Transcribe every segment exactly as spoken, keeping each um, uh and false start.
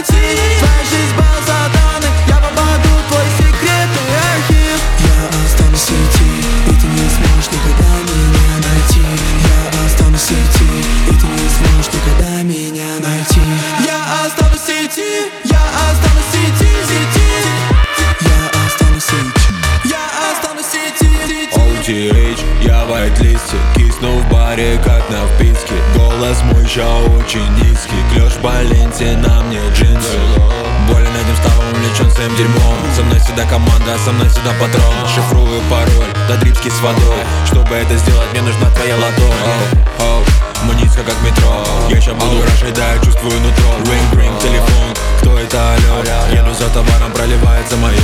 найти. Твоя жизнь база данных, я попаду в твой секретный архив. Я останусь в сети, и ты не сможешь никогда меня найти. Я останусь в сети, и ты не сможешь никогда меня найти. Я останусь в сети, я останусь в сети, сети. Я останусь в сети, я останусь в сети. о ти эйч, я в вайт-листе, кисну в баре, как на вписке. Голос мой еще очень низкий, клеш в Баленте, на мне джинсы. Болен этим стал, увлечен своим дерьмом. Со мной всегда команда, со мной всегда патрон. Шифрую пароль, до дрипски с водой. Чтобы это сделать, мне нужна твоя ладонь. oh, oh. Мы низко как метро, я ща буду рашить, да, я чувствую нутро. Ring, ring, телефон, кто это, алло? Еду за товаром, проливается майот.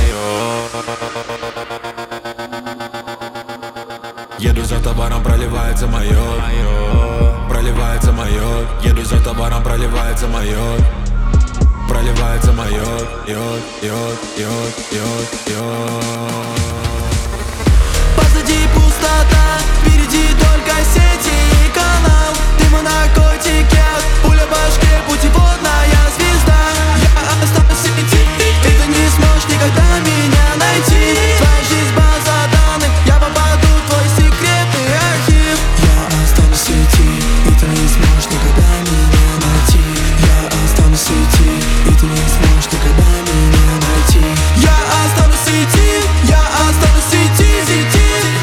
Еду за товаром, проливается майот. Проливается майот. Еду за товаром, проливается майот. Проливается майот. Йод, йод, йод, йод, йод. Позади пустота, впереди только сети и канал. Дым и наркотики, пуля в башке, путеводная звезда. Я останусь в сети, и ты не сможешь никогда меня найти. Твоя жизнь база данных, я попаду в твой секретный архив. Я останусь в сети, и ты не сможешь никогда меня найти. Я останусь в сети, и ты не сможешь никогда меня найти. Я останусь в сети, я останусь в сети, сети.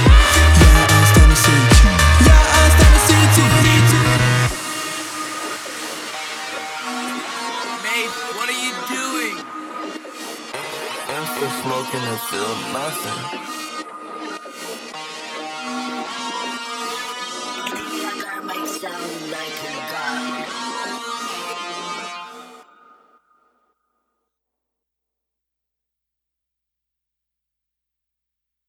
What are you doing? I'm still smoking and feel nothing. That might sound like a god.